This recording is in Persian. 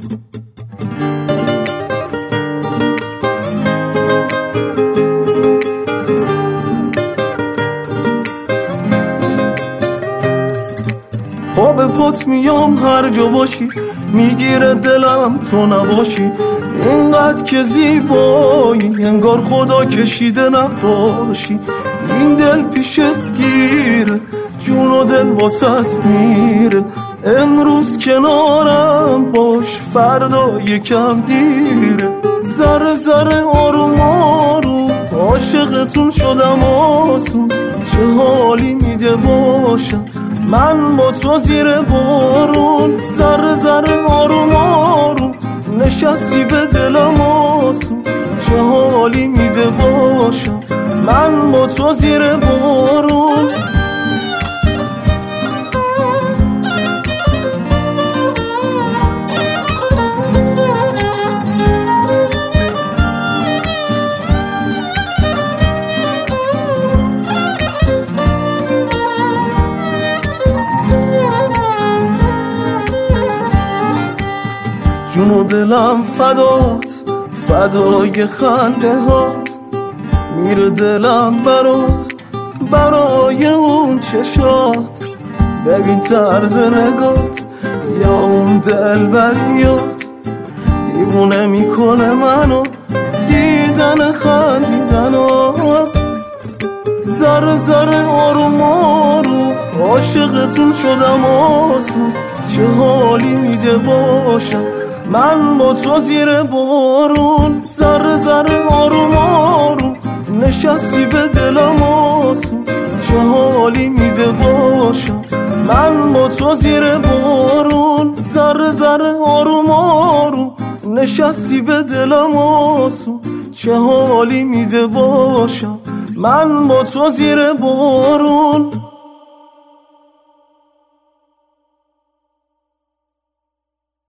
به پات میام هر جا باشی، میگیره دلم تو نباشی. اینقدر که زیبایی انگار خدا کشیده نباشی. این دل پیشت گیره، جون و دل واسط میره. امروز کنارم باش، فردا یکم دیره. ذره ذره آروم آروم عاشقتون شدم آسون. چه حالی میده باشم من با تو زیر بارون. ذره ذره آروم آروم نشستی به دلم آسون. چه حالی میده باشم من با تو زیر بارون. جون و دلم فدات، فدای خنده هات. میره دلم برات، برای اون چشات. ببین طرز نگات یا اون دلبریات. دیوونه میکنه منو دیدن خندیدنات. ذره ذره آروم آروم عاشقتون شدم آسون. چه حالی میده باشم من با تو زیر بارون. ذره ذره آروم آروم نشستی به دلم آسون. چه حالی میده باشم من با تو زیر بارون. ذره ذره آروم آروم نشستی به دلم آسون. چه حالی میده باشم من با تو زیر بارون.